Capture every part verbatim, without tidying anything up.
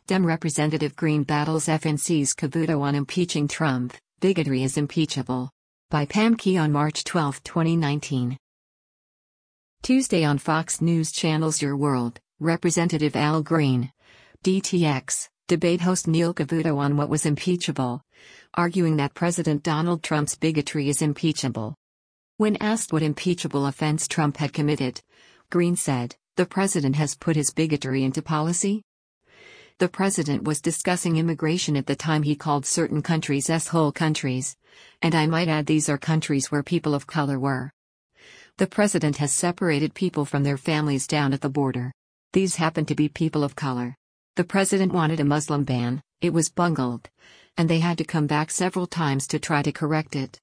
Dem Representative Green battles F N C's Cavuto on impeaching Trump, bigotry is impeachable. By Pam Key on March twelfth, twenty nineteen. Tuesday on Fox News Channel's Your World, Representative Al Green, D T X, debate host Neil Cavuto on what was impeachable, arguing that President Donald Trump's bigotry is impeachable. When asked what impeachable offense Trump had committed, Green said, "The president has put his bigotry into policy." The president was discussing immigration at the time he called certain countries S-hole countries, and I might add these are countries where people of color were. The president has separated people from their families down at the border. These happen to be people of color. The president wanted a Muslim ban, it was bungled, and they had to come back several times to try to correct it.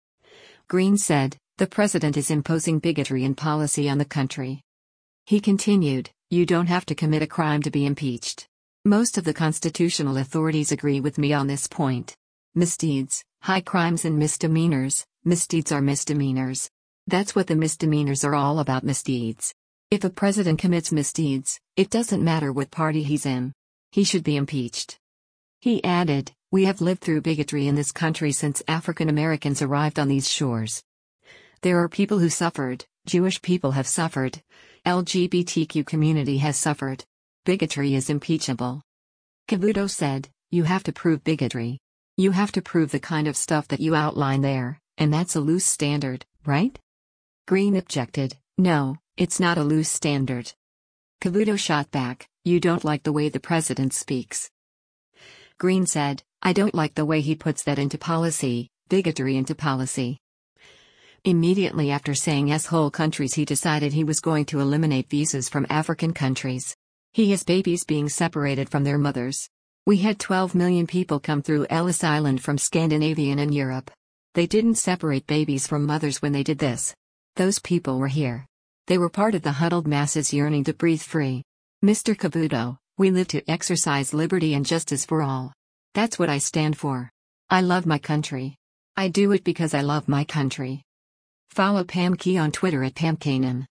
Green said, "The president is imposing bigotry in policy on the country." He continued, "You don't have to commit a crime to be impeached. Most of the constitutional authorities agree with me on this point. Misdeeds, high crimes and misdemeanors, misdeeds are misdemeanors. That's what the misdemeanors are all about, misdeeds. If a president commits misdeeds, it doesn't matter what party he's in. He should be impeached." He added, "We have lived through bigotry in this country since African Americans arrived on these shores. There are people who suffered, Jewish people have suffered, L G B T Q community has suffered. Bigotry is impeachable." Cavuto said, "You have to prove bigotry. You have to prove the kind of stuff that you outline there, and that's a loose standard, right?" Green objected, "No, it's not a loose standard." Cavuto shot back, "You don't like the way the president speaks." Green said, "I don't like the way he puts that into policy, bigotry into policy." Immediately after saying S-hole countries, he decided he was going to eliminate visas from African countries. He has babies being separated from their mothers. We had twelve million people come through Ellis Island from Scandinavia and Europe. They didn't separate babies from mothers when they did this. Those people were here. They were part of the huddled masses yearning to breathe free. Mister Cavuto, we live to exercise liberty and justice for all. That's what I stand for. I love my country. I do it because I love my country." Follow Pam Key on Twitter at Pam Kanan.